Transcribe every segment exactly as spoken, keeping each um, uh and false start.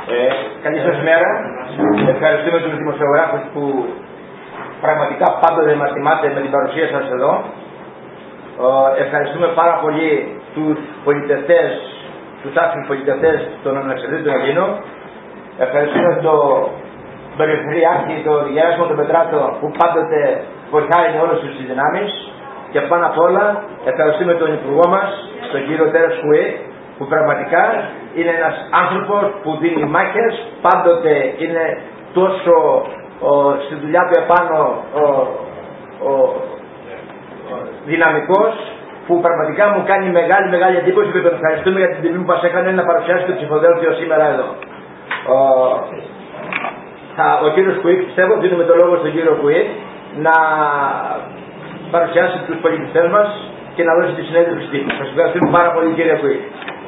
Ε, καλή σας μέρα. Ευχαριστούμε τους δημοσιογράφους που πραγματικά πάντοτε μας τιμάτε με την παρουσία σας εδώ. Ε, ευχαριστούμε πάρα πολύ τους πολιτευτές, τους άξιους πολιτευτές των ανεξαρτήτων Ελλήνων. Ευχαριστούμε τον Περιφερειάρχη, τον Γεράσιμο τον Πετράτο, που πάντοτε βοηθάει με όλες τις δυνάμεις. Και πάνω απ' όλα ευχαριστούμε τον Υπουργό μας, τον κύριο Τέρες Χουέ, που πραγματικά είναι ένας άνθρωπος που δίνει μάχες, πάντοτε είναι τόσο ο, στη δουλειά του επάνω ο, ο, ο, δυναμικός, που πραγματικά μου κάνει μεγάλη μεγάλη εντύπωση και τον ευχαριστούμε για την τιμή που μας έκανε να παρουσιάσει το ψηφοδέλτιο σήμερα εδώ. Ο, θα, ο κύριος Κουίκ, πιστεύω, δίνουμε το λόγο στον κύριο Κουίκ να παρουσιάσει τους πολιτιστές μας και να δώσει τη συνέντευξη τύπου. Σας ευχαριστούμε πάρα πολύ, κύριε Κουίκ.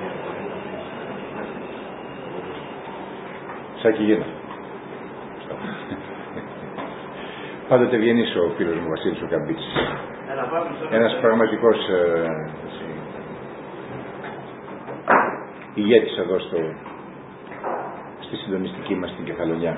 Σάκη Γένα. Πάντοτε βγαίνεις ο φίλος μου Βασίλης ο Καμπίτσης. Ένας πραγματικός ε, ηγέτης εδώ στο, στη συντονιστική μας στην Κεφαλονιά.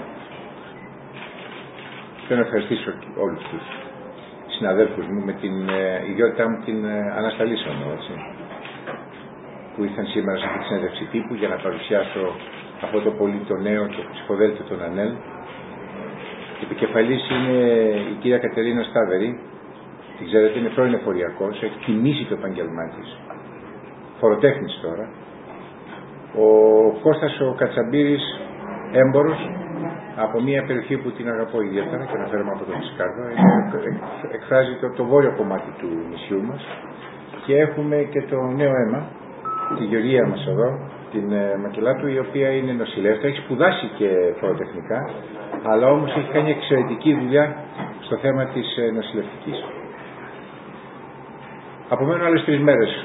Θέλω να ευχαριστήσω όλους τους συναδέλφους μου, με την ε, ιδιότητά μου την ε, ανασταλήσαμε, έτσι, που ήρθαν σήμερα σε αυτή τη συνέντευξη τύπου για να παρουσιάσω αυτό το πολύ το νέο το ψηφοδέλτιο των ΑΝΕΛ. Η επικεφαλής είναι η κυρία Κατερίνα Στάβερη. Την ξέρετε, είναι πρώην εφοριακός, έχει τιμήσει το επάγγελμά της, φοροτέχνης τώρα. Ο Κώστας ο Κατσαμπύρης, έμπορος από μια περιοχή που την αγαπώ ιδιαίτερα και αναφέρομαι από το Φυσικάρδο, εκφράζει το, το βόρειο κομμάτι του νησιού μας. Και έχουμε και το νέο αίμα, τη Γεωργία μας εδώ, την ε, Μακελάτου, η οποία είναι νοσηλεύτρια, έχει σπουδάσει και φοροτεχνικά, αλλά όμως έχει κάνει εξαιρετική δουλειά στο θέμα της ε, νοσηλευτικής. Απομένουν άλλες τρεις μέρες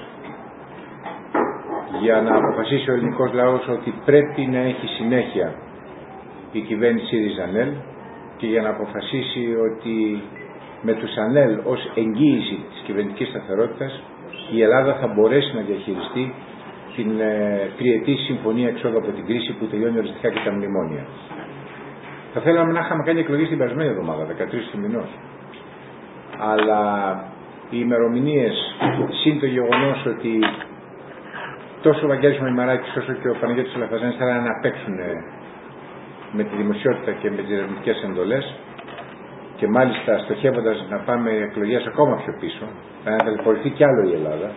για να αποφασίσει ο ελληνικός λαός ότι πρέπει να έχει συνέχεια η κυβέρνηση ΣΥΡΙΖΑ-ΑΝΕΛ και για να αποφασίσει ότι με τους ΑΝΕΛ ως εγγύηση της κυβερνητικής σταθερότητας η Ελλάδα θα μπορέσει να διαχειριστεί την ε, τριετή συμφωνία εξόδου από την κρίση που τελειώνει οριστικά και τα μνημόνια. Θα θέλαμε να είχαμε κάνει εκλογές την περασμένη εβδομάδα, δεκατρείς του μηνός. Αλλά οι ημερομηνίες, συν το γεγονός ότι τόσο ο Βαγγέλης Μημαράκης όσο και ο Παναγιώτης Λαφαζάνης θέλανε να παίξουν με τη δημοσιότητα και με τις ερευνητικές εντολές, και μάλιστα στοχεύοντας να πάμε εκλογές ακόμα πιο πίσω, θα ταλαιπωρηθεί κι άλλο η Ελλάδα.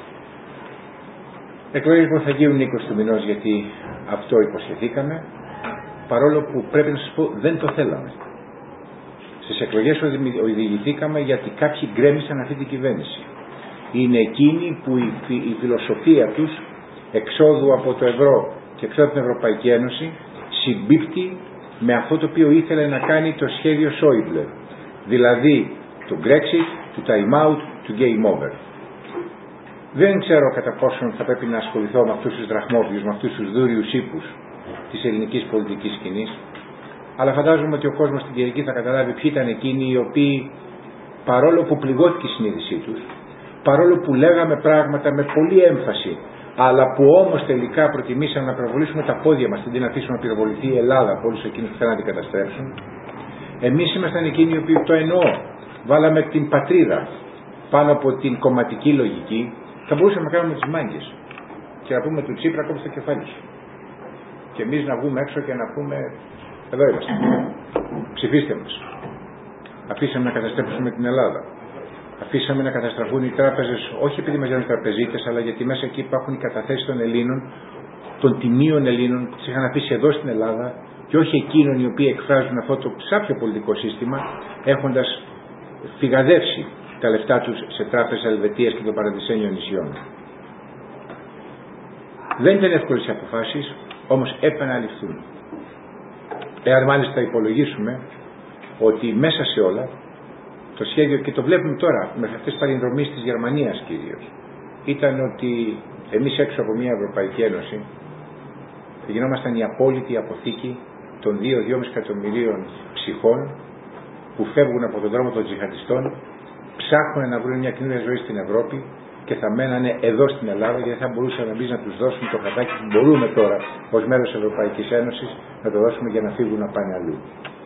Εκλογές που θα γίνουν είκοσι του μηνός, γιατί αυτό υποσχεθήκαμε, παρόλο που πρέπει να σας πω δεν το θέλαμε. Στις εκλογές οδηγηθήκαμε γιατί κάποιοι γκρέμισαν αυτή την κυβέρνηση. Είναι εκείνοι που η, η φιλοσοφία τους εξόδου από το ευρώ και εξόδου από την Ευρωπαϊκή Ένωση συμπίπτει με αυτό το οποίο ήθελε να κάνει το σχέδιο Σόιμπλε, δηλαδή το Brexit, το time out, το game over. Δεν ξέρω κατά πόσον θα πρέπει να ασχοληθώ με αυτούς τους δραχμόφιλους, με αυτούς τους δούριους ύπους της ελληνικής πολιτικής σκηνής, αλλά φαντάζομαι ότι ο κόσμος στην Κυριακή θα καταλάβει ποιοι ήταν εκείνοι οι οποίοι, παρόλο που πληγώθηκε η συνείδησή τους, παρόλο που λέγαμε πράγματα με πολύ έμφαση, αλλά που όμως τελικά προτιμήσαμε να πυροβολήσουμε τα πόδια μας αντί να αφήσουμε να πυροβοληθεί η Ελλάδα από όλους εκείνους που θέλουν να την καταστρέψουν, εμείς ήμασταν εκείνοι οι οποίοι, το εννοώ, βάλαμε την πατρίδα πάνω από την κομματική λογική. Θα μπορούσαμε να κάνουμε τις μάγκες και να πούμε του Τσίπρα κόψε το κεφάλι σου. Και εμείς να βγούμε έξω και να πούμε εδώ είμαστε. Ψηφίστε μας. Αφήσαμε να καταστρέψουμε την Ελλάδα. Αφήσαμε να καταστραφούν οι τράπεζες, όχι επειδή μας λένε τραπεζίτες, αλλά γιατί μέσα εκεί υπάρχουν οι καταθέσεις των Ελλήνων, των τιμίων Ελλήνων που τις είχαν αφήσει εδώ στην Ελλάδα και όχι εκείνων οι οποίοι εκφράζουν αυτό το ψάπιο πολιτικό σύστημα, έχοντας φυγαδεύσει τα λεφτά τους σε τράπεζες Ελβετίας και των παραδεισένιων νησιών. Δεν ήταν εύκολες οι αποφάσεις, όμως έπρεπε να ληφθούν. Εάν μάλιστα υπολογίσουμε ότι μέσα σε όλα το σχέδιο, και το βλέπουμε τώρα με αυτές τις παλινδρομίες της Γερμανίας κυρίως, ήταν ότι εμείς έξω από μια Ευρωπαϊκή Ένωση θα γινόμασταν η απόλυτη αποθήκη των δύο με δύο κόμμα πέντε εκατομμυρίων ψυχών που φεύγουν από τον δρόμο των τζιχαντιστών, ψάχνουν να βρουν μια καινούργια ζωή στην Ευρώπη και θα μένανε εδώ στην Ελλάδα, γιατί θα μπορούσαμε εμείς να τους δώσουμε το χατάκι που μπορούμε τώρα ως μέρος της Ευρωπαϊκής Ένωσης να το δώσουμε για να φύγουν να πάνε αλλού.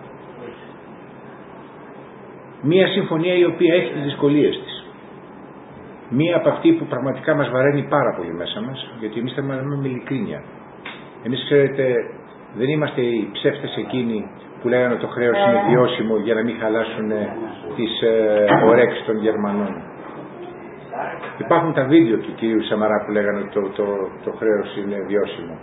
Μία συμφωνία η οποία έχει τις δυσκολίες της. Μία από αυτή που πραγματικά μας βαραίνει πάρα πολύ μέσα μας, γιατί εμείς θέλουμε να με ειλικρίνεια. Εμείς, ξέρετε, δεν είμαστε οι ψεύτες εκείνοι που λέγανε ότι το χρέος είναι βιώσιμο για να μην χαλάσουν τις ε, ορέξεις των Γερμανών. Υπάρχουν τα βίντεο του κυρίου Σαμαρά που λέγανε ότι το, το, το χρέος είναι βιώσιμο.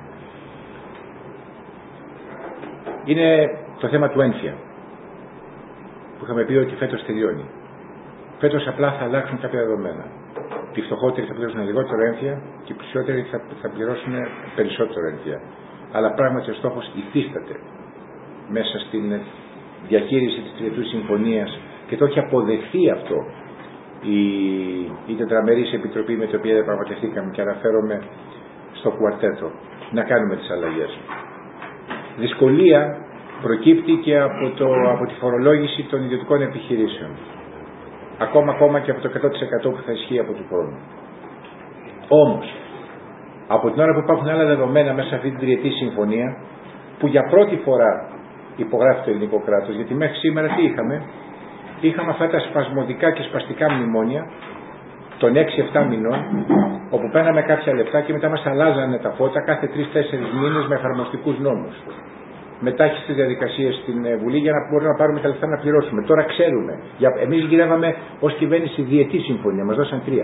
Είναι το θέμα του ένφια, που είχαμε πει ότι φέτος τελειώνει. Φέτος απλά θα αλλάξουν κάποια δεδομένα. Οι φτωχότεροι θα πληρώσουν λιγότερο ένφια και οι πλουσιότεροι θα, θα πληρώσουν περισσότερο ένφια. Αλλά πράγματι ο στόχος υφίσταται μέσα στην διαχείριση της τριετούς συμφωνίας και το έχει αποδεχθεί αυτό η, η τετραμερής επιτροπή με την οποία διαπραγματευτήκαμε, και αναφέρομαι στο κουαρτέτο, να κάνουμε τις αλλαγές. Δυσκολία προκύπτει και από, το, από τη φορολόγηση των ιδιωτικών επιχειρήσεων. Ακόμα, ακόμα και από το εκατό τοις εκατό που θα ισχύει από του χρόνου. Όμως, από την ώρα που υπάρχουν άλλα δεδομένα μέσα σε αυτή την τριετή συμφωνία, που για πρώτη φορά υπογράφει το ελληνικό κράτος, γιατί μέχρι σήμερα τι είχαμε? Είχαμε αυτά τα σπασμωδικά και σπαστικά μνημόνια των έξι εφτά μηνών, όπου παίρναμε κάποια λεπτά και μετά μας αλλάζανε τα φώτα κάθε τρεις τέσσερις μήνες με εφαρμοστικούς νόμους. Μετά έχει τις διαδικασίες στην Βουλή για να μπορούμε να πάρουμε τα λεφτά να πληρώσουμε. Τώρα ξέρουμε. Εμείς γυρεύαμε ως κυβέρνηση διετή συμφωνία, μας δώσαν τρία.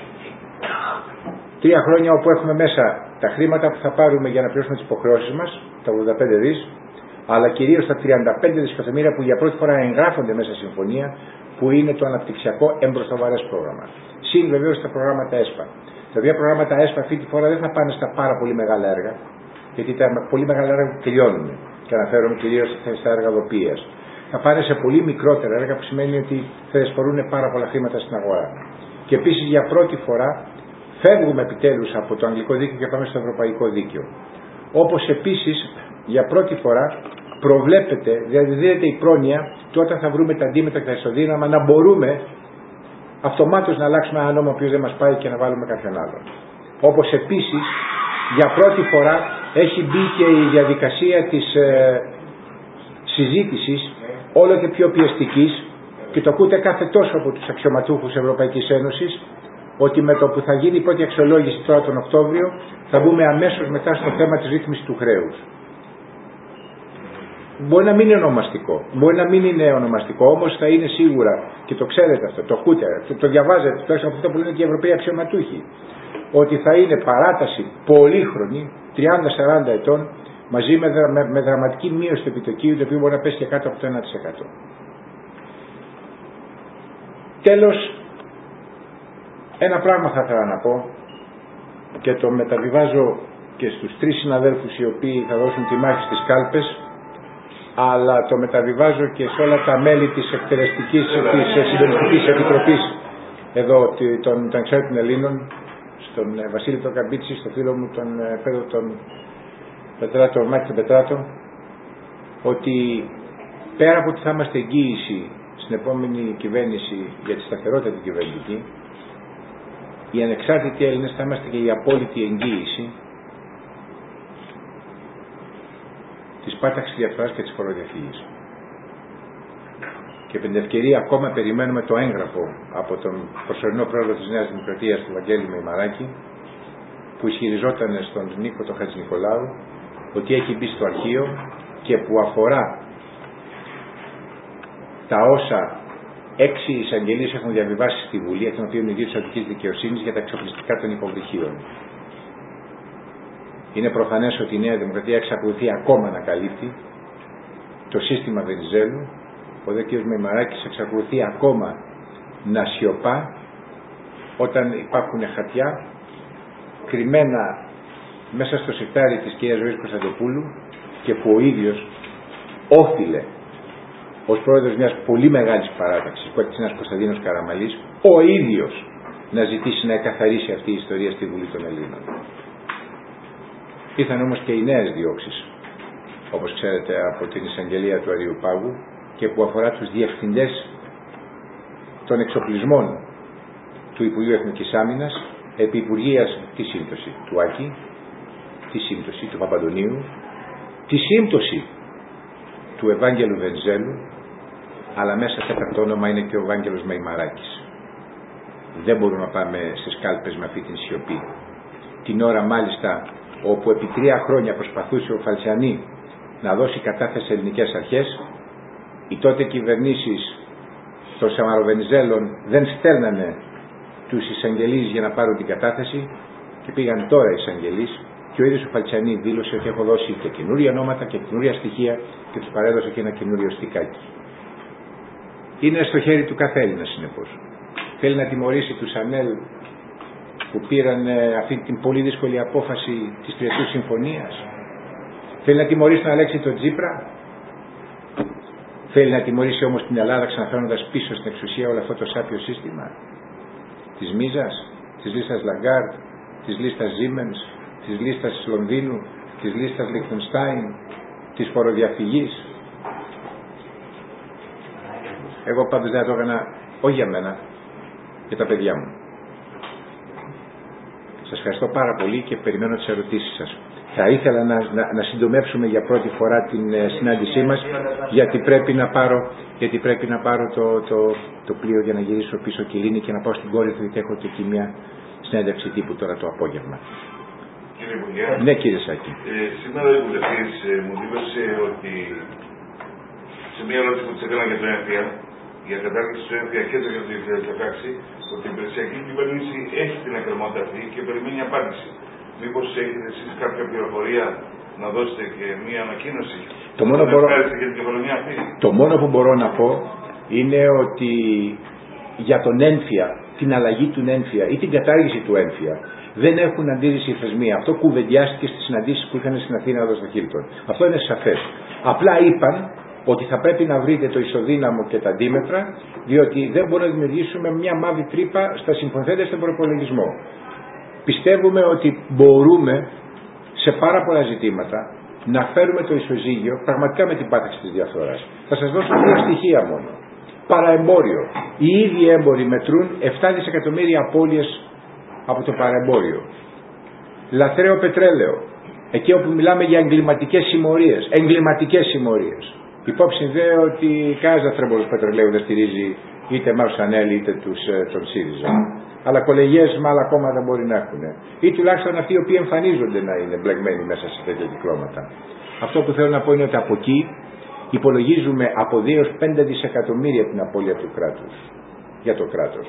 Τρία χρόνια όπου έχουμε μέσα τα χρήματα που θα πάρουμε για να πληρώσουμε τις υποχρεώσεις μας, τα ογδόντα πέντε δις, αλλά κυρίως τα τριάντα πέντε δισεκατομμύρια που για πρώτη φορά εγγράφονται μέσα στη συμφωνία, που είναι το αναπτυξιακό εμπροστοβαρές πρόγραμμα. Συν βεβαίως τα προγράμματα ΕΣΠΑ. Τα οποία προγράμματα ΕΣΠΑ αυτή τη φορά δεν θα πάνε στα πάρα πολύ μεγάλα έργα, γιατί τα πολύ μεγάλα έργα τελειώνουν. Και αναφέρομαι κυρίως στα έργα δοπίας. Θα πάνε σε πολύ μικρότερα έργα, που σημαίνει ότι θα εισφορούν πάρα πολλά χρήματα στην αγορά. Και επίσης για πρώτη φορά φεύγουμε επιτέλους από το αγγλικό δίκαιο και πάμε στο ευρωπαϊκό δίκαιο. Όπως επίσης για πρώτη φορά προβλέπεται, δηλαδή δίνεται η πρόνοια και όταν θα βρούμε τα αντίμετρα και τα ισοδύναμα να μπορούμε αυτομάτως να αλλάξουμε ένα νόμο ο οποίος δεν μας πάει και να βάλουμε κάποιον άλλον. Όπως επίσης για πρώτη φορά έχει μπει και η διαδικασία της ε, συζήτησης όλο και πιο πιεστικής, και το ακούτε κάθε τόσο από τους αξιωματούχους Ευρωπαϊκής Ένωσης, ότι με το που θα γίνει η πρώτη αξιολόγηση τώρα τον Οκτώβριο θα μπούμε αμέσως μετά στο θέμα της ρύθμισης του χρέους. Μπορεί να μην είναι ονομαστικό, μπορεί να μην είναι ονομαστικό, όμως θα είναι σίγουρα, και το ξέρετε αυτό, το ακούτε, το, το διαβάζετε, τουλάχιστον από αυτό που λένε και οι Ευρωπαίοι αξιωματούχοι, ότι θα είναι παράταση πολύχρονη, τριάντα σαράντα ετών, μαζί με, με, με δραματική μείωση του επιτοκίου, το οποίο μπορεί να πέσει και κάτω από το ένα τοις εκατό. Τέλος, ένα πράγμα θα ήθελα να πω, και το μεταβιβάζω και στους τρεις συναδέλφους οι οποίοι θα δώσουν τη μάχη στις κάλπες, αλλά το μεταβιβάζω και σε όλα τα μέλη της εκτελεστικής, της συντονιστικής επιτροπής εδώ των, των εξάρτητων Ελλήνων, στον Βασίλη τον Καμπίτσι, στο φίλο μου τον Πέτρο τον Πετράτο, Μάκη τον Πετράτο, ότι πέρα από ότι θα είμαστε εγγύηση στην επόμενη κυβέρνηση για τη σταθερότητα την κυβερνητική, οι ανεξάρτητοι Έλληνες θα είμαστε και η απόλυτη εγγύηση της πάταξης διαφθοράς και της φοροδιαφυγής. Και με την ευκαιρία ακόμα περιμένουμε το έγγραφο από τον προσωρινό πρόεδρο της Νέας Δημοκρατίας, του Βαγγέλη Μεϊμαράκη, που ισχυριζόταν στον Νίκο τον Χατζηνικολάου ότι έχει μπει στο αρχείο και που αφορά τα όσα έξι εισαγγελίες έχουν διαβιβάσει στη Βουλή, εκ των οποίων η Διευθυντική Αττικής Δικαιοσύνης, για τα εξοπλιστικά των υποβρυχίων. Είναι προφανές ότι η Νέα Δημοκρατία εξακολουθεί ακόμα να καλύπτει το σύστημα Βενιζέλου. Ο δε κ. Μεϊμαράκης εξακολουθεί ακόμα να σιωπά όταν υπάρχουν χαρτιά κρυμμένα μέσα στο σιρτάρι της κ. Ζωής Κωνσταντοπούλου, και που ο ίδιος όφιλε ως πρόεδρος μιας πολύ μεγάλης παράταξης που έκτισε ένας Κωνσταντίνος Καραμαλής, ο ίδιος να ζητήσει να εκαθαρίσει αυτή η ιστορία στη Βουλή των Ελλήνων. Ήρθαν όμως και οι νέες διώξεις, όπως ξέρετε, από την εισαγγελία του Αριουπάγου, και που αφορά τους διευθυντές των εξοπλισμών του Υπουργείου Εθνικής Άμυνας, επί Υπουργείας, τι σύμπτωση, του Άκη, τη σύμπτωση του Παπαντονίου, τη σύμπτωση του Ευάγγελου Βενιζέλου, αλλά μέσα σε αυτό το όνομα είναι και ο Ευάγγελος Μεϊμαράκης. Δεν μπορούμε να πάμε στις κάλπες με αυτή την σιωπή. Την ώρα μάλιστα όπου επί τρία χρόνια προσπαθούσε ο Φαλτσιανί να δώσει κατάθεση σε ελληνικές αρχές, οι τότε κυβερνήσεις των Σαμαροβενιζέλων δεν στέλνανε τους εισαγγελείς για να πάρουν την κατάθεση και πήγαν τώρα οι εισαγγελείς και ο ίδιος ο Φαλτσιανί δήλωσε ότι έχω δώσει και καινούρια ονόματα και καινούρια στοιχεία και τους παρέδωσε και ένα καινούριο στικάκι. Είναι στο χέρι του κάθε Έλληνα συνεπώς. Θέλει να τιμωρήσει τους ΑΝΕΛ που πήραν αυτή την πολύ δύσκολη απόφαση της Τριετούς Συμφωνίας. Θέλει να τιμωρήσει τον Αλέξη τον Τσίπρα. Θέλει να τιμωρήσει όμως την Ελλάδα ξαναφέροντας πίσω στην εξουσία όλο αυτό το σάπιο σύστημα της Μίζας, της λίστας Λαγκάρτ, της λίστας Siemens, της λίστας Λονδίνου, της λίστας Λιχτενστάιν, της φοροδιαφυγής. Εγώ πάντως δεν το έκανα, όχι για μένα, για τα παιδιά μου. Σας ευχαριστώ πάρα πολύ και περιμένω τις ερωτήσεις σας. Θα ήθελα να, να, να συντομεύσουμε για πρώτη φορά την ε, συνάντησή μας, γιατί πρέπει να πάρω, γιατί πρέπει να πάρω το, το, το πλοίο για να γυρίσω πίσω Κυρίνη και να πάω στην κόρη του, γιατί έχω και εκεί μια συνέντευξη τύπου τώρα το απόγευμα. Κύριε Υπουργέ, ναι, κύριε Σάκη. Ε, σήμερα ο βουλευτής ε, μου δήλωσε ότι σε μια ερώτηση που της έκανα για το έμφυα, για κατάργηση του έμφυα και το δύο χιλιάδες δεκαέξι, ότι η υπηρεσιακή κυβέρνηση έχει την εκκρεμότητα αυτή και περιμένει απάντηση. Μήπως έχετε εσείς κάποια πληροφορία να δώσετε και μία ανακοίνωση το μόνο, μπορώ... για την κεφαλονιά αυτή? το μόνο που μπορώ να πω είναι ότι για τον έμφυα, την αλλαγή του έμφυα ή την κατάργηση του έμφυα δεν έχουν αντίρρηση οι θεσμοί. Αυτό κουβεντιάστηκε στις συναντήσεις που είχαν στην Αθήνα εδώ στο Χίλτον. Αυτό είναι σαφές. Απλά είπαν ότι θα πρέπει να βρείτε το ισοδύναμο και τα αντίμετρα, διότι δεν μπορούμε να δημιουργήσουμε μια μαύρη τρύπα στα συμφωνηθέντα στον προπολογισμό. Πιστεύουμε ότι μπορούμε σε πάρα πολλά ζητήματα να φέρουμε το ισοζύγιο πραγματικά με την πάταξη της διαφθοράς. Θα σας δώσω δύο στοιχεία μόνο. Παραεμπόριο. Οι ίδιοι έμποροι μετρούν επτά δισεκατομμύρια απώλειες από το παραεμπόριο. Λαθρέο πετρέλαιο. Εκεί όπου μιλάμε για εγκληματικές συμμορίες. Εγκληματικές συμμορίες. Υπόψη δε ότι κανένας λαθρέμπορος πετρελαίου δεν στηρίζει είτε Μάρος Ανέλη είτε τους, τον ΣΥΡΙΖΑ. Αλλά κολεγιές με άλλα κόμματα μπορεί να έχουν. Ή τουλάχιστον αυτοί οι οποίοι εμφανίζονται να είναι μπλεγμένοι μέσα σε τέτοια κυκλώματα. Αυτό που θέλω να πω είναι ότι από εκεί υπολογίζουμε από δύο έως πέντε δισεκατομμύρια την απώλεια του κράτους. Για το κράτος.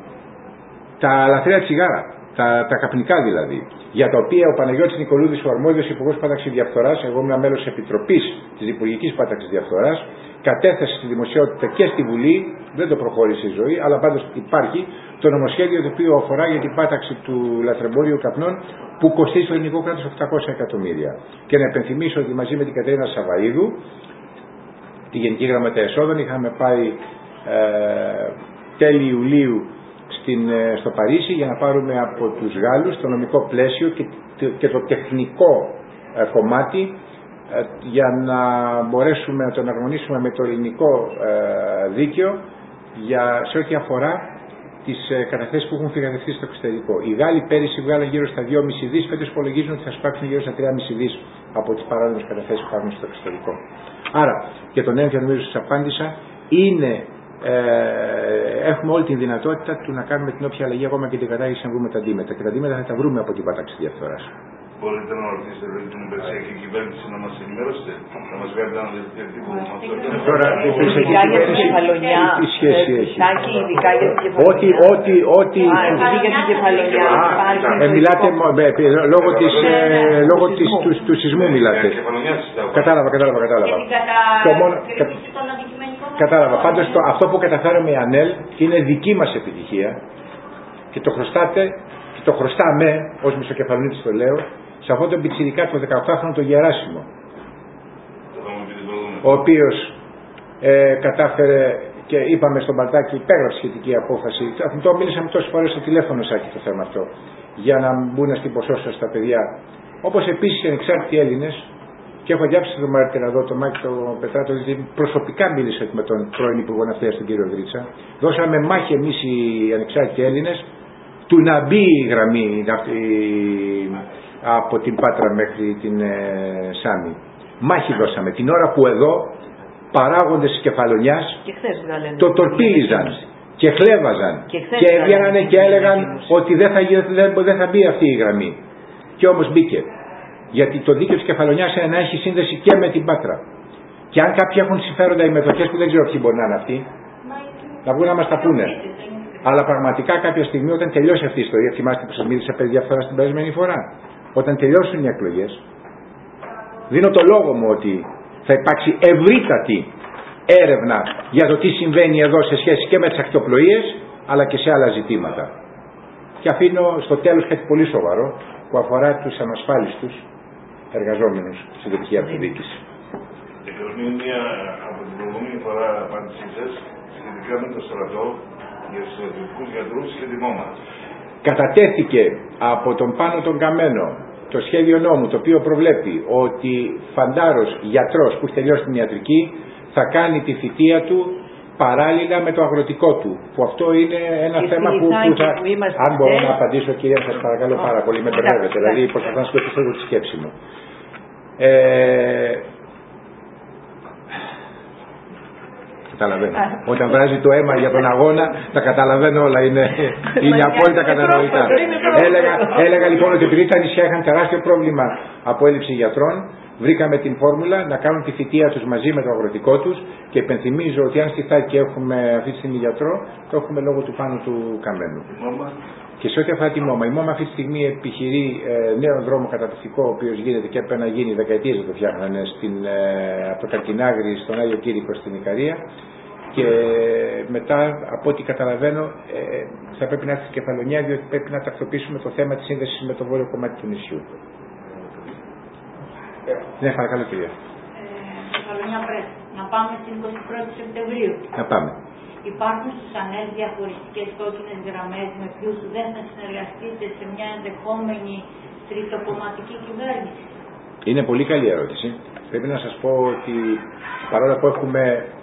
Τα λαθρέα τσιγάρα, τα, τα καπνικά δηλαδή, για τα οποία ο Παναγιώτης Νικολούδης, ο αρμόδιος υπουργός πάταξης διαφθοράς, εγώ ήμουν μέλος επιτροπής της Υπουργικής Πάταξης Διαφθοράς, κατέθεσε στη δημοσιότητα και στη Βουλή, δεν το προχώρησε η ζωή, αλλά πάντως υπάρχει το νομοσχέδιο το οποίο αφορά για την πάταξη του λαθρεμπόριου καπνών που κοστίζει στο ελληνικό κράτος οκτακόσια εκατομμύρια. Και να επενθυμίσω ότι μαζί με την Κατερίνα Σαβαΐδου, τη Γενική Γραμματέα Εσόδων, είχαμε πάει ε, τέλη Ιουλίου στην, ε, στο Παρίσι για να πάρουμε από τους Γάλλους το νομικό πλαίσιο και, και το τεχνικό ε, κομμάτι ε, για να μπορέσουμε να το εναρμονίσουμε με το ελληνικό ε, δίκαιο για, σε ό,τι αφορά τις ε, καταθέσεις που έχουν φυγαδευτεί στο εξωτερικό. Οι Γάλλοι πέρυσι βγάλαν γύρω στα δυόμισι δις, φέτος υπολογίζουν ότι θα σπάξουν γύρω στα τρία κόμμα πέντε δις από τις παράνομες καταθέσεις που υπάρχουν στο εξωτερικό. Άρα, και τον έμφυα νομίζω σας απάντησα, είναι, ε, έχουμε όλη την δυνατότητα του να κάνουμε την όποια αλλαγή, ακόμα και την κατάργηση να βρούμε τα αντίμετρα. Και τα αντίμετρα θα τα βρούμε από την πάταξη διαφθοράς. Μπορείτε να ρωτήσετε δηλαδή, την υπηρεσιακή κυβέρνηση να μας ενημερώσετε, να μας βγάλετε ένα διευθυντή που μας ρωτήσετε. Τώρα, η υπηρεσιακή κυβέρνηση τι σχέση έχει? Ειδικά για την κεφαλονιά. Ό,τι, ό,τι, ό,τι... Α, επειδή για την κεφαλονιά ε, μιλάτε, λόγω, της, ε, λόγω της, του, του σεισμού μιλάτε. Κατάλαβα, κατάλαβα, κατάλαβα. Το μόνο, κα, κατάλαβα. Πάντως το, αυτό που καταφέραμε η ΑΝΕΛ είναι δική μας επιτυχία και το χρωστάτε, και το χρωστάμε ως μισοκεφαλονίτης το λέω, σε αυτόν τον πιτσιρικά το δεκαοκτάχρονο το Γεράσιμο, ο οποίος ε, κατάφερε και είπαμε στον Μπαλτάκη, υπέγραψε σχετική απόφαση. Το μίλησαμε τόσες φορές στο τηλέφωνο Σάκη το θέμα αυτό, για να μπουν στην ποσότητα στα παιδιά. Όπως επίσης οι ανεξάρτητοι Έλληνες, και έχω διάψει το μάρτυρα εδώ, το Μάκη το Πετράτο, γιατί προσωπικά μίλησα με τον πρώην Υπουργό Ναυτιλίας, τον κύριο Δρίτσα. Δώσαμε μάχη εμείς οι ανεξάρτητοι Έλληνες του να μπει η γραμμή από την Πάτρα μέχρι την ε, Σάμι. Μάχη δώσαμε. Την ώρα που εδώ παράγοντες της Κεφαλονιάς το τορπίλιζαν και χλέβαζαν και, και έβγαινανε και έλεγαν ότι δεν θα, δεν, δεν θα μπει αυτή η γραμμή. Και όμως μπήκε. Γιατί το δίκαιο της Κεφαλονιάς είναι να έχει σύνδεση και με την Πάτρα. Και αν κάποιοι έχουν συμφέροντα οι μετοχές που δεν ξέρω ποιοι μπορεί να είναι αυτοί, να βγουν να μας τα πούνε. Αλλά πραγματικά κάποια στιγμή όταν τελειώσει αυτή η ιστορία, θυμάστε που σας μίλησα περί διαφθοράς την περασμένη φορά, όταν τελειώσουν οι εκλογές, δίνω το λόγο μου ότι θα υπάρξει ευρύτατη έρευνα για το τι συμβαίνει εδώ σε σχέση και με τις ακτοπλοείες αλλά και σε άλλα ζητήματα. Και αφήνω στο τέλος κάτι πολύ σοβαρό που αφορά τους ανασφάλιστους εργαζόμενους στην τοπική αυτοδιοίκηση. Εκκρεμεί μία από την προηγούμενη φορά απάντησή σας σχετικά με το στρατό για τους στρατιωτικούς γιατρούς και τη ΜΟΜΑ. Κατατέθηκε από τον Πάνο τον Καμένο το σχέδιο νόμου το οποίο προβλέπει ότι φαντάρος γιατρός που έχει τελειώσει την ιατρική θα κάνει τη θητεία του παράλληλα με το αγροτικό του, που αυτό είναι ένα και θέμα που, που θα... Που αν μπορώ να απαντήσω, κυρία, σας παρακαλώ πάρα πολύ, με μπερδεύετε, δηλαδή προσπαθώ να σκεφτήσω εγώ τη σκέψη μου. Ε... Καταλαβαίνω. Όταν βράζει το αίμα για τον αγώνα, τα καταλαβαίνω όλα, είναι, είναι απόλυτα κατανοητά. έλεγα, έλεγα λοιπόν ότι επειδή τα νησιά είχαν τεράστιο πρόβλημα από έλλειψη γιατρών, βρήκαμε την φόρμουλα να κάνουν τη θητεία τους μαζί με το αγροτικό τους και υπενθυμίζω ότι αν στη Θάκη έχουμε αυτή τη στιγμή γιατρό, το έχουμε λόγω του Πάνου του Καμένου. Και σε ό,τι αφορά τη ΜΟΜΑ, η ΜΟΜΑ αυτή τη στιγμή επιχειρεί ε, νέο δρόμο καταπληκτικό, ο οποίος γίνεται και έπρεπε να γίνει δεκαετίες δεν το φτιάχνανε στην, ε, από το Καρκινάγρι στον Άγιο Κήρυκο στην Ικαρία. Και μετά, από ό,τι καταλαβαίνω, ε, θα πρέπει να έρθει η Κεφαλονιά, διότι πρέπει να τακτοποιήσουμε το θέμα της σύνδεσης με το βόρειο κομμάτι του νησιού. Ναι, παρακαλώ κυρία. Κεφαλονιά πρέπει να πάμε στην εικοστή πρώτη Σεπτεμβρίου. Να πάμε. Υπάρχουν στους ΑΝΕΛ διαχωριστικές κόκκινες γραμμές με ποιους δεν θα συνεργαστείτε σε μια ενδεχόμενη τριτοκομματική κυβέρνηση? Είναι πολύ καλή ερώτηση. Πρέπει να σας πω ότι παρόλο που έχουμε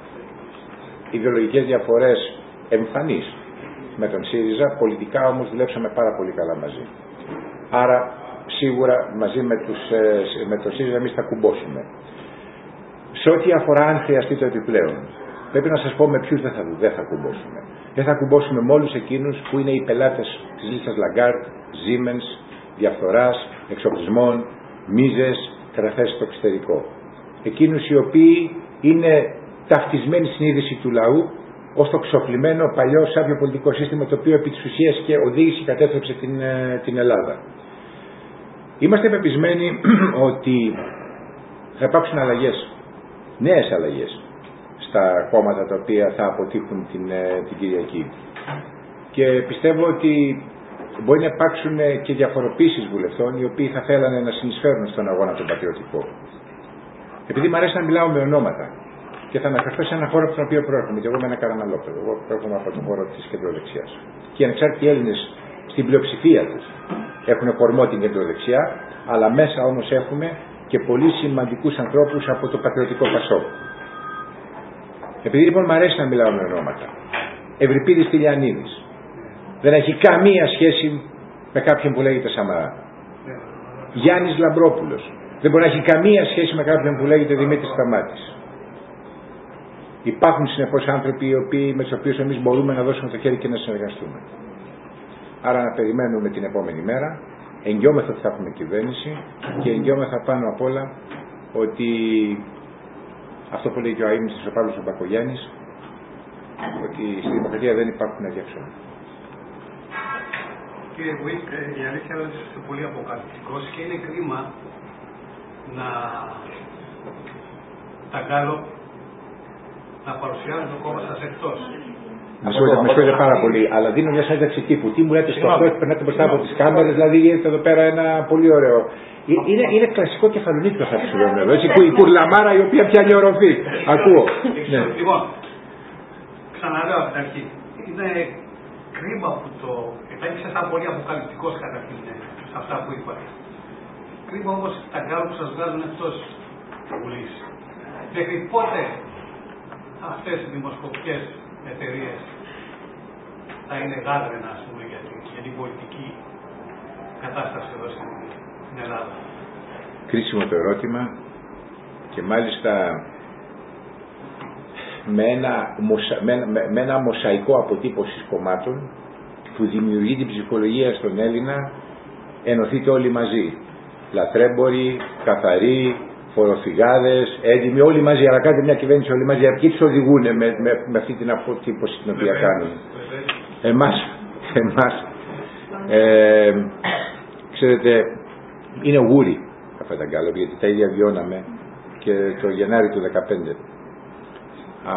ιδεολογικές διαφορές εμφανείς με τον ΣΥΡΙΖΑ, πολιτικά όμως δουλέψαμε πάρα πολύ καλά μαζί. Άρα σίγουρα μαζί με, τους, με τον ΣΥΡΙΖΑ εμείς θα κουμπώσουμε. Σε ό,τι αφορά αν χρειαστεί το επιπλέον, πρέπει να σας πω με ποιους δεν θα, δεν θα κουμπώσουμε. Δεν θα κουμπώσουμε με όλους εκείνους που είναι οι πελάτες της λίστας Λαγκάρτ, Siemens, διαφθοράς, εξοπλισμών, μίζες, καταθέσεις στο εξωτερικό. Εκείνους οι οποίοι είναι ταυτισμένη συνείδηση του λαού ως το ξοφλημένο παλιό σάπιο πολιτικό σύστημα το οποίο επί της ουσίας και οδήγησε και κατέστρεψε την, την Ελλάδα. Είμαστε πεπισμένοι ότι θα υπάρξουν αλλαγές, νέες αλλαγές στα κόμματα τα οποία θα αποτύχουν την, την Κυριακή. Και πιστεύω ότι μπορεί να υπάρξουν και διαφοροποίησεις βουλευτών οι οποίοι θα θέλανε να συνεισφέρουν στον αγώνα τον πατριωτικό. Επειδή μου αρέσει να μιλάω με ονόματα, και θα αναφερθώ σε ένα χώρο από τον οποίο προέρχομαι, και εγώ είμαι ένα Καραμαλόπεδο. Εγώ προέρχομαι από τον χώρο της κεντροδεξιάς. Και οι ανεξάρτητοι Έλληνες στην πλειοψηφία τους έχουν κορμό την κεντροδεξιά, αλλά μέσα όμως έχουμε και πολύ σημαντικούς ανθρώπους από το πατριωτικό Πασόκ. Επειδή λοιπόν μου αρέσει να μιλάω με ονόματα, Ευρυπίδης Τηλιανίδης δεν έχει καμία σχέση με κάποιον που λέγεται Σαμαρά. Γιάννης Λαμπρόπουλος δεν μπορεί να έχει καμία σχέση με κάποιον που λέγεται Δημήτρης Σταμάτης. Υπάρχουν συνεπώς άνθρωποι οι οποίοι, με τους οποίους εμείς μπορούμε να δώσουμε το χέρι και να συνεργαστούμε. Άρα να περιμένουμε την επόμενη μέρα, εγγυόμεθα ότι θα έχουμε κυβέρνηση και εγγυόμεθα πάνω απ' όλα ότι αυτό που λέει και ο αείμνηστος ο Παύλος ο Μπακογιάννης, ότι στη δημοκρατία δεν υπάρχουν αδιέξοδα. Κύριε Βουίκ, η αλήθεια είναι ότι είστε πολύ αποκαλυπτικός και είναι κρίμα να τα κάνω να παρουσιάζουν το κόμμα σας εκτός. Με συγχωρείτε πάρα πολύ, αλλά δίνω μια συνέντευξη τύπου. Τι μου λέτε στο αυτό, περνάτε μπροστά από τις κάμερες, δηλαδή γίνεται εδώ πέρα ένα πολύ ωραίο. Είναι, είναι κλασικό κεφαλονίτικο θα σου λέω εδώ, έτσι, που η κουρλαμάρα η οποία πιάνει οροφή. Ακούω. Ναι. Λοιπόν, ξαναλέω από την αρχή, είναι κρίμα που το. Ήταν σαν πολύ αποκαλυπτικός καταρχήν σε αυτά που είπατε. Κρίμα όμως τα γκάλ που σας βγάζουν εκτός Βουλής. Μέχρι πότε αυτές οι δημοσκοπικές εταιρείες θα είναι γάδρενα, ας πούμε, για την, για την πολιτική κατάσταση εδώ στην Βουλή. στην Ελλάδα. Κρίσιμο το ερώτημα και μάλιστα με ένα, με, με, με ένα μοσαϊκό αποτύπωσης κομμάτων που δημιουργεί την ψυχολογία στον Έλληνα. Ενωθείτε όλοι μαζί, λατρέμποροι, καθαροί, φοροφυγάδες, έντιμοι, όλοι μαζί, αλλά κάντε μια κυβέρνηση όλοι μαζί, αρκεί τους οδηγούν με, με, με αυτή την αποτύπωση την οποία κάνουν. Εμάς, εμάς ε, ξέρετε, είναι γούρι αυτά τα γκάλωπ, γιατί τα ίδια βιώναμε και το Γενάρη του δεκαπέντε. Α,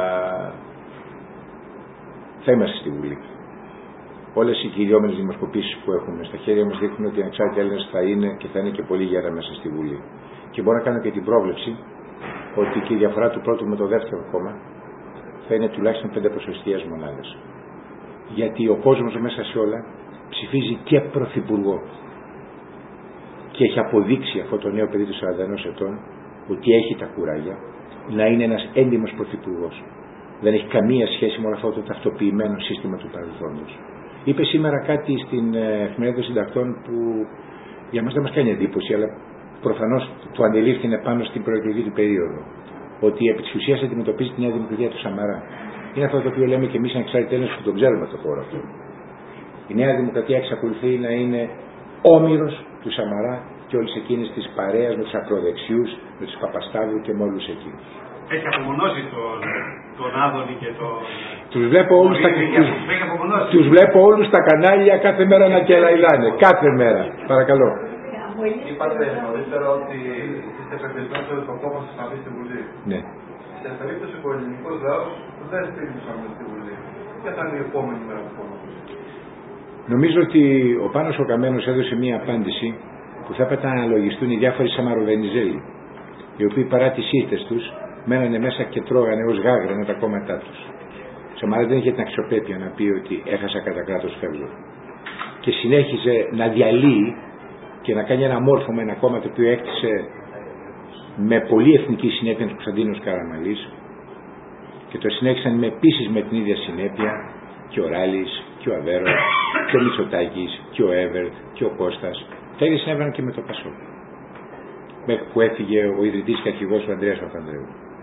θα είμαστε στη Βουλή. Όλες οι κυριόμενες δημοσκοπήσεις που έχουμε στα χέρια μας δείχνουν ότι οι ανεξάρτητοι Έλληνες θα είναι και θα είναι και πολύ γέρα μέσα στη Βουλή. Και μπορώ να κάνω και την πρόβλεψη ότι και η διαφορά του πρώτου με το δεύτερο κόμμα θα είναι τουλάχιστον πέντε ποσοστιαίες μονάδες. Γιατί ο κόσμος μέσα σε όλα ψηφίζει και πρωθυπουργό. Και έχει αποδείξει αυτό το νέο παιδί του σαράντα ενός ετών ότι έχει τα κουράγια να είναι ένας έντιμος πρωθυπουργός. Δεν έχει καμία σχέση με όλο αυτό το ταυτοποιημένο σύστημα του παρελθόντος. Είπε σήμερα κάτι στην Εφημερίδα των Συντακτών που για μας δεν μας κάνει εντύπωση, αλλά προφανώς το αντιλήφθηνε πάνω στην προεκλογική του περίοδο. Ότι επί της ουσίας αντιμετωπίζει τη Νέα Δημοκρατία του Σαμαρά. Είναι αυτό το οποίο λέμε και εμείς ανεξάρτητοι Έλληνες που τον ξέρουμε το χώρο αυτό. Η Νέα Δημοκρατία εξακολουθεί να είναι όμηρος του Σαμαρά και όλης εκείνης της παρέας με τους ακροδεξιούς, με τους Παπασταύρου και με όλους εκείνους. Έχει απομονώσει τον, τον Άδωνη και τον... Τους βλέπω όλους, στα... τους... τους βλέπω όλους στα κανάλια κάθε μέρα να κελαϊλάνε. Κάθε μέρα. Παρακαλώ. Είπατε νωρίτερα ότι είστε επεκτισμένοι ότι το κόμμα σας να μπει στη Βουλή. Ναι. Σε περίπτωση που ο ελληνικός λαός δεν στήριξε να μπει στη Βουλή, ποια θα είναι η επόμενη μέρα του κόμματος? Νομίζω ότι ο Πάνος ο Καμένος έδωσε μία απάντηση που θα έπρεπε να αναλογιστούν οι διάφοροι Σαμαροβενιζέλοι, οι οποίοι παρά τις ήττες τους μένανε μέσα και τρώγανε ως γάγρανα τα κόμματά τους. Ο Σαμαράς δεν είχε την αξιοπρέπεια να πει ότι έχασα κατά κράτος, φεύγω. Και συνέχιζε να διαλύει και να κάνει ένα μόρφωμα ένα κόμμα το οποίο έκτισε με πολύ εθνική συνέπεια του Κωνσταντίνος Καραμαλής και το συνέχισαν με επίσης με την ίδια συνέπεια και ο Ράλης και ο Αβέρος και ο Μητσοτάκης και ο Εύερτ και ο Κώστας. Τα ίδια συνέβαιναν και με το Πασόκ, μέχρι που έφυγε ο ιδρυτής και αρχηγός ο Ανδρέας Παπανδρέου.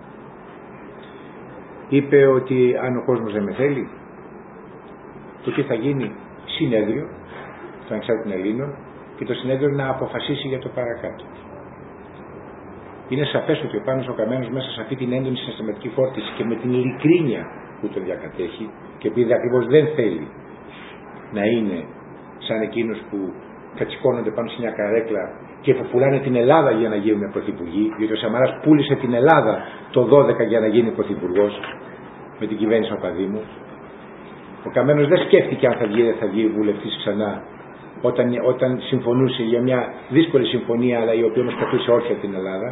Είπε ότι αν ο κόσμος δεν με θέλει, το τι θα γίνει? Συνέδριο των Ανεξάρτητων Ελλήνων και το συνέδριο να αποφασίσει για το παρακάτω. Είναι σαφές ότι ο Πάνος ο Καμένος μέσα σε αυτή την έντονη συναισθηματική φόρτιση και με την ειλικρίνεια που τον διακατέχει και επειδή ακριβώς δεν θέλει να είναι σαν εκείνους που κατσικώνονται πάνω σε μια καρέκλα και που πουλάνε την Ελλάδα για να γίνουν πρωθυπουργοί, γιατί ο Σαμαράς πούλησε την Ελλάδα το δώδεκα για να γίνει πρωθυπουργός με την κυβέρνηση Παπαδήμου. Ο Καμένος δεν σκέφτηκε αν θα βγει ή δεν θα βγει βουλευτής ξανά όταν, όταν συμφωνούσε για μια δύσκολη συμφωνία, αλλά η οποία όμως κρατούσε όρθια την Ελλάδα.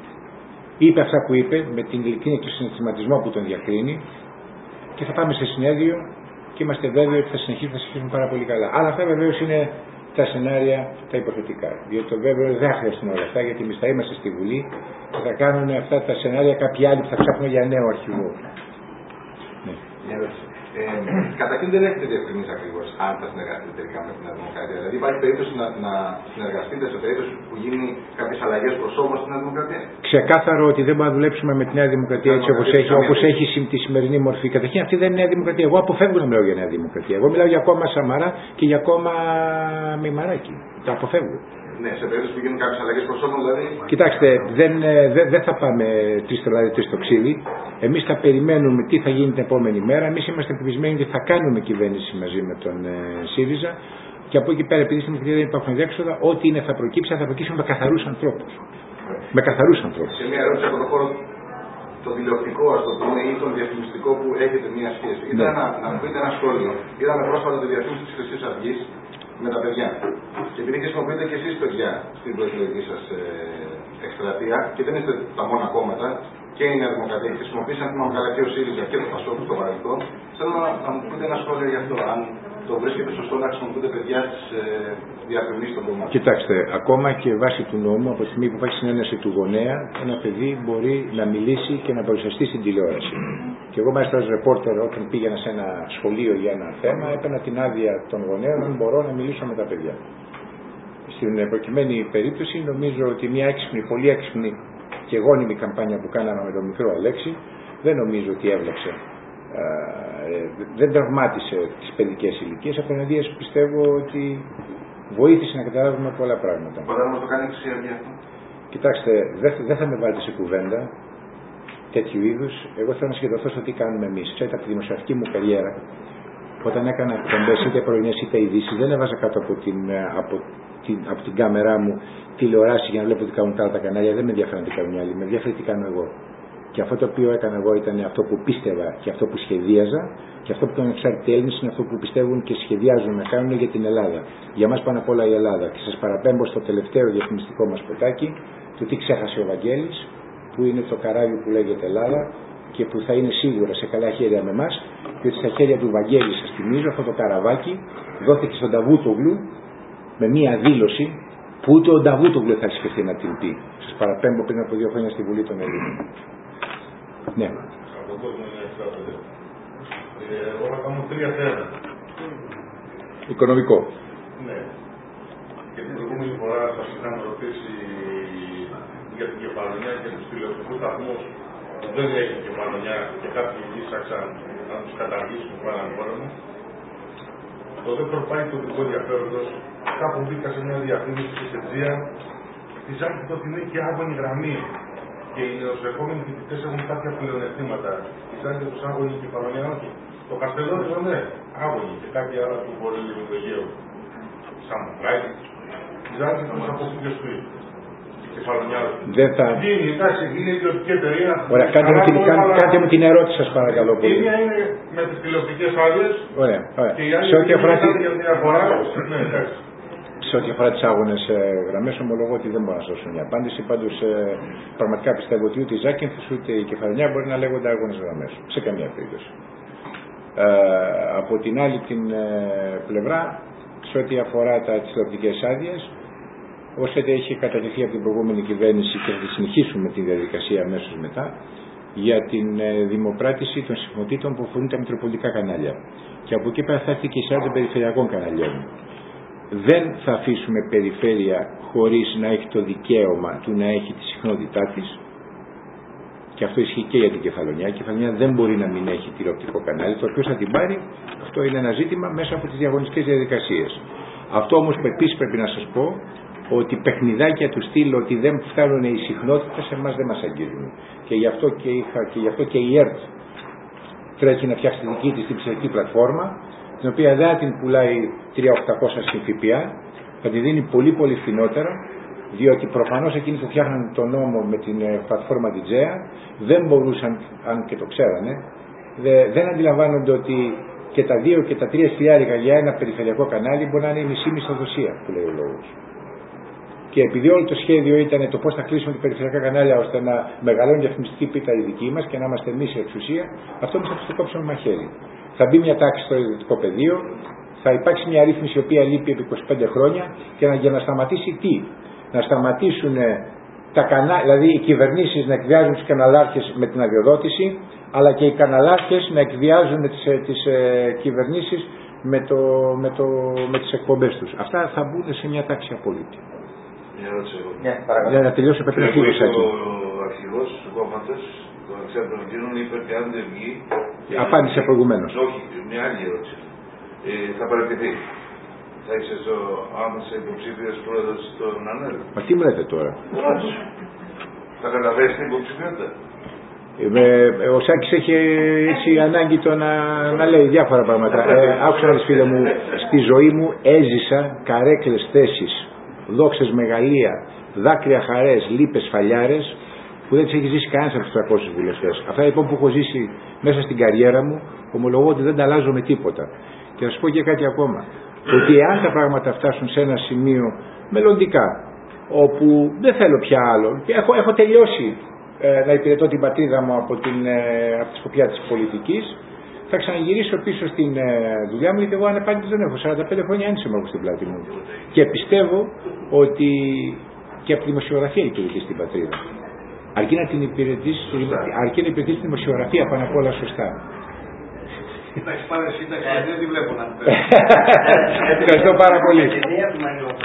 Είπε αυτά που είπε με την ειλικρίνεια και τον συναισθηματισμό που τον διακρίνει και θα πάμε σε συνέδριο και είμαστε βέβαιοι ότι θα συνεχίσουν, θα συνεχίσουν πάρα πολύ καλά. Αλλά αυτά βεβαίως είναι τα σενάρια, τα υποθετικά. Διότι το βέβαιο δεν θα χρειαστούν όλα αυτά, γιατί εμείς θα είμαστε στη Βουλή και θα κάνουν αυτά τα σενάρια κάποιοι άλλοι που θα ψάχνουν για νέο αρχηγό. Ναι. Ε, Καταρχήν δεν έχετε διευκρινίσει ακριβώς αν θα συνεργαστείτε τελικά με την Νέα Δημοκρατία. Δηλαδή υπάρχει περίπτωση να, να συνεργαστείτε σε περίπτωση που γίνει κάποιες αλλαγές προσώπων στην Νέα Δημοκρατία? Ξεκάθαρο ότι δεν μπορούμε να δουλέψουμε με τη Νέα Δημοκρατία έτσι όπως έχει, όπως έχει τη σημερινή μορφή. Καταρχήν αυτή δεν είναι Νέα Δημοκρατία. Εγώ αποφεύγω να μιλάω για Νέα Δημοκρατία. Εγώ μιλάω για κόμμα Σαμαρά και για κόμμα Μημαράκη. Τα αποφεύγω. Ναι, σε περίπτωση που γίνουν κάποιες αλλαγές προσώπων, δηλαδή. Κοιτάξτε, δεν, δεν, δεν θα πάμε τρεις στο λάδι, τρεις στο ξύλι. Εμείς θα περιμένουμε τι θα γίνει την επόμενη μέρα. Εμείς είμαστε πεπισμένοι ότι θα κάνουμε κυβέρνηση μαζί με τον ε, ΣΥΡΙΖΑ. Και από εκεί πέρα, επειδή στην Δημοκρατία δεν υπάρχουν διέξοδα, ό,τι είναι θα προκύψει, θα προκύψει με καθαρούς ανθρώπους. Με καθαρούς ανθρώπους. Σε μια ερώτηση από το χώρο, το τηλεοπτικό, ας το πούμε, ή τον διαφημιστικό που έχετε μια σχέση. Ναι. Ήθελα να, να μου πείτε ένα σχόλιο. Είδαμε πρόσφατα τη διαφήμιση της Χρυσής Αυγής με τα παιδιά. Και επειδή χρησιμοποιείτε και εσείς παιδιά στην προεκλογική σας ε, εκστρατεία και δεν είστε τα μόνα κόμματα και η Νέα Δημοκρατία χρησιμοποίησαν την Μαγκαλά και ο ΣΥΡΙΖΑ και το Πασόκ στο παρελθόν, θέλω να, να μου πείτε ένα σχόλιο γι' αυτό. Αν το βρίσκεται σωστό να χρησιμοποιούνται παιδιά στις ε, διαφημίσεις των κομμάτων? Κοιτάξτε, ακόμα και βάσει του νόμου, από τη στιγμή που υπάρχει συνένεση του γονέα, ένα παιδί μπορεί να μιλήσει και να παρουσιαστεί στην τηλεόραση. Και εγώ μάλιστα ως ρεπόρτερ, όταν πήγαινα σε ένα σχολείο για ένα θέμα, έπαιρνα την άδεια των γονέων αν μπορώ να μιλήσω με τα παιδιά. στην προκειμένη περίπτωση νομίζω ότι μια έξυπνη, πολύ έξυπνη και γόνιμη καμπάνια που κάναμε με τον μικρό Αλέξη δεν νομίζω ότι έβλεψε, ε, δεν τραυμάτισε τις παιδικές ηλικίες, απέναντίας πιστεύω ότι βοήθησε να καταλάβουμε πολλά πράγματα. Όταν όμως το κάνει εξουσιαστική αυτό. Κοιτάξτε, δεν δε θα με βάλετε σε κουβέντα τέτοιου είδους. Εγώ θέλω να συγκεντρωθώ στο τι κάνουμε εμείς. Ξέρετε, από τη δημοσιογραφική μου καριέρα, όταν έκανα εκπομπές είτε πρωινές είτε ειδήσεις, δεν έβαζα κάτω από την, από, την, από την κάμερά μου τηλεοράση για να βλέπω τι κάνουν τα άλλα τα κανάλια. Δεν με ενδιαφέραν τι κάνουν οι άλλοι, με ενδιαφέρει τι κάνω εγώ. Και αυτό το οποίο έκανα εγώ ήταν αυτό που πίστευα και αυτό που σχεδίαζα, και αυτό που ήταν εξάρτητοι Έλληνες είναι αυτό που πιστεύουν και σχεδιάζουν να κάνουν για την Ελλάδα. Για μας πάνω απ' όλα η Ελλάδα. Και σας παραπέμπω στο τελευταίο διαφημιστικό μας ποτάκι, το τι ξέχασε ο Βαγγέλης, που είναι το καράβι που λέγεται Ελλάδα και που θα είναι σίγουρα σε καλά χέρια με εμάς, και ότι στα χέρια του Βαγγέλη, σας θυμίζω, αυτό το καραβάκι δόθηκε στον Νταβούτογλου με μία δήλωση που ούτε ο Νταβούτογλου θα σκεφτεί να την πει. Σας παραπέμπω πριν από δύο χρόνια στη Βουλή των Ελλήνων. Ναι. Από τον κόσμο είναι εξήντα πέντε. Εγώ θα κάνω τρία θέματα. Οικονομικό. Ναι. Και την προηγούμενη φορά σας είχαμε ρωτήσει για την κεφαλονιά και τους τηλεοπτικούς σταθμούς που δεν έχει κεφαλονιά και κάποιοι ήσαξαν να τους καταργήσουν που πάνε πόλεμο. Το δεύτερο πάει του δικού ενδιαφέροντος. Κάπου μπήκα σε μια διαφήμιση στη Σετζία της άρχεται ότι είναι και άγωνη γραμμή. Και οι νεοσερχόμενοι φοιτητές έχουν κάποια πλεονεκτήματα. Της άρχεται τους άγωνοι κεφαλονιά, όχι. Το Καστελόριζο ναι, άγωνοι και κάποια άλλα του πολύ Λιμνογαίου. Σαν Μουκλάκη. Της άρχεται τους αποθήκες του ήλιου. Δεν θα... Γίνει, εντάξει, είναι ιδιωτική εταιρεία. Ωραία, κάντε μου, την, κάν, κάντε μου την ερώτηση σας παρακαλώ πολύ. Η μία είναι με τις τηλεοπτικές άδειες. Ωραία, ωραία. Και η άλλη σε ό,τι αφορά, τη... ναι, σε ό,τι αφορά τις άγωνες ε, γραμμές, ομολογώ ότι δεν μπορώ να σας δώσω μια απάντηση. Πάντως ε, πραγματικά πιστεύω ότι ούτε η Ζάκυνθος ούτε η Κεφαλονιά μπορεί να λέγονται άγωνες γραμμές. Σε καμία περίπτωση. Ε, από την άλλη την ε, πλευρά, σε ό,τι αφορά τα, τις τηλεοπτικές άδειες, όσο έχει κατατεθεί από την προηγούμενη κυβέρνηση και θα συνεχίσουμε τη διαδικασία αμέσως μετά για την ε, δημοπράτηση των συχνοτήτων που αφορούν τα μητροπολιτικά κανάλια. Και από εκεί πέρα θα έρθει και η σειρά των περιφερειακών καναλιών. Δεν θα αφήσουμε περιφέρεια χωρίς να έχει το δικαίωμα του να έχει τη συχνότητά της, και αυτό ισχύει και για την Κεφαλονιά. Η Κεφαλονιά δεν μπορεί να μην έχει τηλεοπτικό κανάλι. Το οποίο θα την πάρει, αυτό είναι ένα ζήτημα μέσα από τις διαγωνιστικές διαδικασίες. Αυτό όμως επίσης πρέπει να σας πω ότι παιχνιδάκια του στυλ ότι δεν φτάνουν οι συχνότητες σε εμάς δεν μας αγγίζουν. Και γι' αυτό και, είχα, και, γι αυτό και η ΕΡΤ τρέχει να φτιάξει τη δική της την ψηφιακή πλατφόρμα, την οποία δεν την πουλάει τρεις χιλιάδες οκτακόσια στην ΦΠΑ, θα τη δίνει πολύ πολύ φθηνότερα, διότι προφανώς εκείνοι που φτιάχνουν τον νόμο με την πλατφόρμα Τιτζέα δεν μπορούσαν, αν και το ξέρανε, δε, δεν αντιλαμβάνονται ότι και τα δύο και τα τρία χιλιάρικα για ένα περιφερειακό κανάλι μπορεί να είναι η μισή μισθοδοσία, που λέει ο λόγος. Και επειδή όλο το σχέδιο ήταν το πώς θα κλείσουμε τα περιφερειακά κανάλια ώστε να μεγαλώνει η διαφημιστική πίτα η δική μας και να είμαστε εμείς η εξουσία, αυτό όμως θα το κόψουμε μαχαίρι. Θα μπει μια τάξη στο ιδιωτικό πεδίο, θα υπάρξει μια ρύθμιση η οποία λείπει επί είκοσι πέντε χρόνια και να, για να σταματήσει τι. Να σταματήσουν τα κανάλια, δηλαδή οι κυβερνήσεις να εκβιάζουν τους καναλάρχες με την αδειοδότηση, αλλά και οι καναλάρχες να εκβιάζουν τις, τις ε, κυβερνήσεις με, το, με, το, με τις εκπομπές τους. Αυτά θα μπουν σε μια τάξη απόλυτη. Μια ερώτηση εγώ. Ναι, παρακαλώ. Για να τελειώσω πρέπει να φύγω εκεί. Ο αρχηγός του κόμματος, τον Αξιάπτων Εκείνων, είπε ότι αν δεν βγει... Απάντησε προηγουμένως. Όχι, μια άλλη ερώτηση. Ε, θα παραιτηθεί. Θα είσαι στο άμεσα υποψήφιος πρόεδρος των ΑΝΕΛ. Μα τι μου λέτε τώρα. Όχι. Θα καταβέσει την υποψηφιότητα. Ε, ο Σάκης έχει έτσι ανάγκη το να, να λέει διάφορα πράγματα. Ε, άκουσα να φίλε μου, στη ζωή μου έζησα καρέκλες θέσεις, δόξες μεγαλεία, δάκρυα χαρές, λύπες φαλιάρες, που δεν τις έχει ζήσει κανένας από τους τριακόσιους βουλευτές. Αυτά λοιπόν που έχω ζήσει μέσα στην καριέρα μου, ομολογώ ότι δεν τα αλλάζω με τίποτα. Και να σας πω και κάτι ακόμα. Ότι αν τα πράγματα φτάσουν σε ένα σημείο μελλοντικά, όπου δεν θέλω πια άλλο, και έχω, έχω τελειώσει ε, να υπηρετώ την πατρίδα μου από, την, ε, από τη σκοπιά της πολιτικής, θα ξαναγυρίσω πίσω στην ε, δουλειά μου, γιατί εγώ ανεπάγγελτος δεν έχω. σαράντα πέντε χρόνια ένσημα έχω στην πλάτη μου. Και πιστεύω ότι και από τη δημοσιογραφία υπηρετεί στην πατρίδα. Αρκεί να την υπηρετήσει, αρκεί να υπηρετήσει τη δημοσιογραφία πάνω απ' όλα σωστά. Εντάξει, πάνε σύνταξη, δεν τη βλέπω να την Ευχαριστώ πάρα πολύ.